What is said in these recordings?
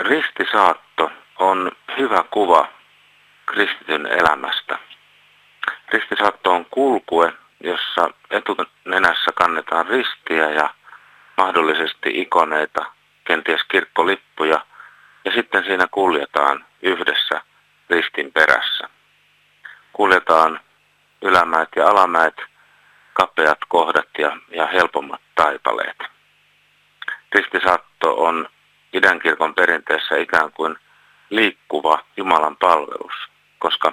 Ristisaatto on hyvä kuva kristityn elämästä. Ristisaatto on kulkue, jossa etunenässä kannetaan ristiä ja mahdollisesti ikoneita, kenties kirkkolippuja, ja sitten siinä kuljetaan yhdessä ristin perässä. Kuljetaan ylämäet ja alamäet, kapeat kohdat ja helpommat taipaleet. Ristisaatto on idänkirkon perinteessä ikään kuin liikkuva Jumalan palvelus, koska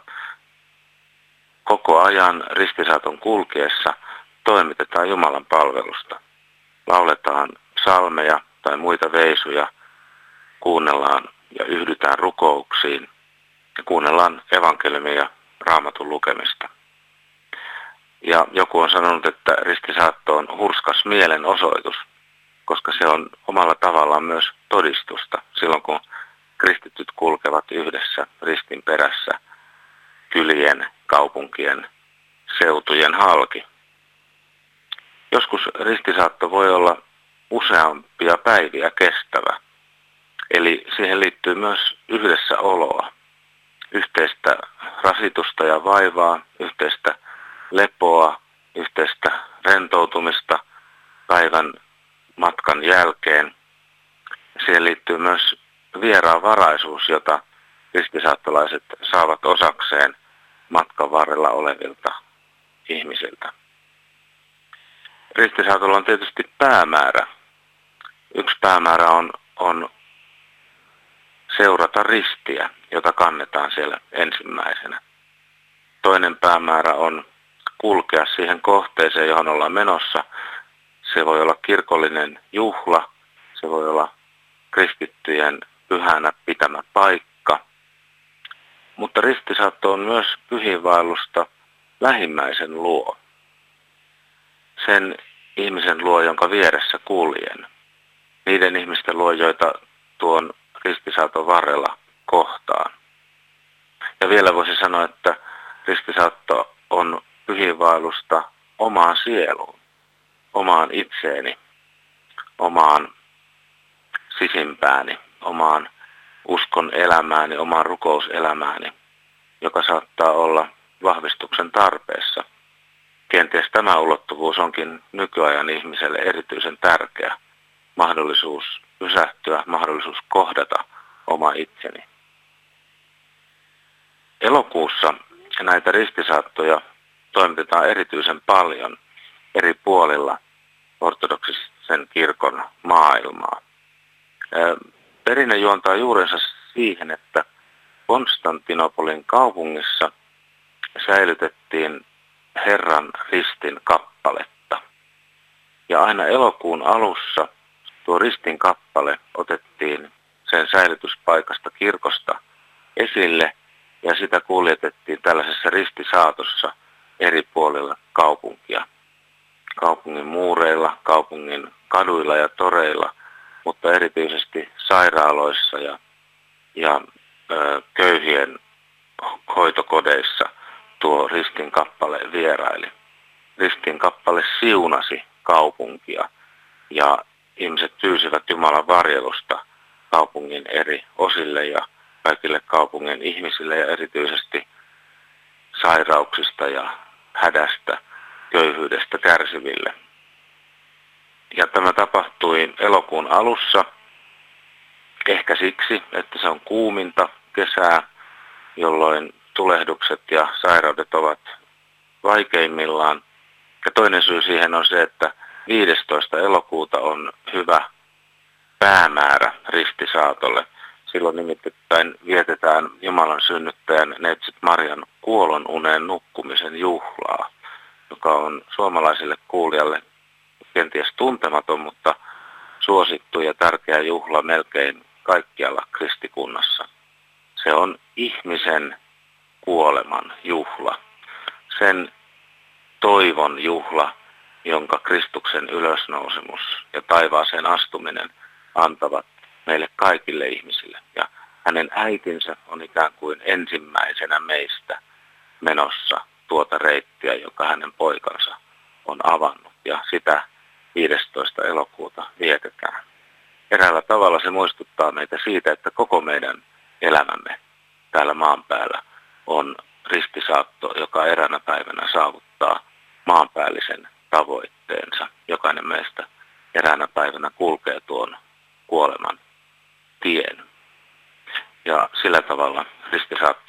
koko ajan ristisaaton kulkeessa toimitetaan Jumalan palvelusta. Lauletaan psalmeja tai muita veisuja, kuunnellaan ja yhdytään rukouksiin ja kuunnellaan evankeliumia ja Raamatun lukemista. Ja joku on sanonut, että ristisaatto on hurskas mielenosoitus, koska se on omalla tavallaan myös todistusta silloin, kun kristityt kulkevat yhdessä ristin perässä kylien, kaupunkien, seutujen halki. Joskus ristisaatto voi olla useampia päiviä kestävä, eli siihen liittyy myös yhdessäoloa, yhteistä rasitusta ja vaivaa, yhteistä lepoa, yhteistä rentoutumista päivän matkan jälkeen. Siihen liittyy myös vieraanvaraisuus, jota ristisaattolaiset saavat osakseen matkan varrella olevilta ihmisiltä. Ristisaatolla on tietysti päämäärä. Yksi päämäärä on seurata ristiä, jota kannetaan siellä ensimmäisenä. Toinen päämäärä on kulkea siihen kohteeseen, johon ollaan menossa. Se voi olla kirkollinen juhla, se voi olla kristittyjen pyhänä pitämä paikka. Mutta ristisaatto on myös pyhiinvaellusta lähimmäisen luo. Sen ihmisen luo, jonka vieressä kuljen. Niiden ihmisten luo, joita tuon ristisaaton varrella kohtaan. Ja vielä voisi sanoa, että ristisaatto on pyhiinvaellusta omaan sieluun, omaan itseeni, omaan sisimpääni, omaan uskon elämääni, omaan rukouselämääni, joka saattaa olla vahvistuksen tarpeessa. Kenties tämä ulottuvuus onkin nykyajan ihmiselle erityisen tärkeä. Mahdollisuus pysähtyä, mahdollisuus kohdata oma itseni. Elokuussa näitä ristisaattoja toimitetaan erityisen paljon eri puolilla ortodoksisen kirkon maailmaa. Perinne juontaa juurensa siihen, että Konstantinopolin kaupungissa säilytettiin Herran ristin kappaletta. Ja aina elokuun alussa tuo ristin kappale otettiin sen säilytyspaikasta kirkosta esille ja sitä kuljetettiin tällaisessa ristisaatossa eri puolilla kaupunkia. Kaupungin muureilla, kaupungin kaduilla ja toreilla, mutta erityisesti sairaaloissa ja köyhien hoitokodeissa tuo ristin kappale vieraili. Ristin kappale siunasi kaupunkia ja ihmiset pyysivät Jumalan varjelusta kaupungin eri osille ja kaikille kaupungin ihmisille ja erityisesti sairauksista ja hädästä, köyhyydestä kärsiville. Ja tämä tapahtui elokuun alussa, ehkä siksi, että se on kuuminta kesää, jolloin tulehdukset ja sairaudet ovat vaikeimmillaan. Ja toinen syy siihen on se, että 15. elokuuta on hyvä päämäärä ristisaatolle. Silloin nimittäin vietetään Jumalan synnyttäjän Neitsyt Marian kuolonuneen nukkumisen juhlaa, joka on suomalaisille kuulijalle kenties tuntematon, mutta suosittu ja tärkeä juhla melkein kaikkialla kristikunnassa. Se on ihmisen kuoleman juhla, sen toivon juhla, jonka Kristuksen ylösnousemus ja taivaaseen astuminen antavat meille kaikille ihmisille. Ja hänen äitinsä on ikään kuin ensimmäisenä meistä menossa tuota reittiä, joka hänen poikansa on avannut. Ja sitä 15. elokuuta vietetään. eräällä tavalla se muistuttaa meitä siitä, että koko meidän elämämme täällä maan päällä on ristisaatto, joka eräänä päivänä saavuttaa maanpäällisen tavoitteensa. Jokainen meistä eräänä päivänä kulkee tuon kuoleman tien. Ja sillä tavalla ristisaatto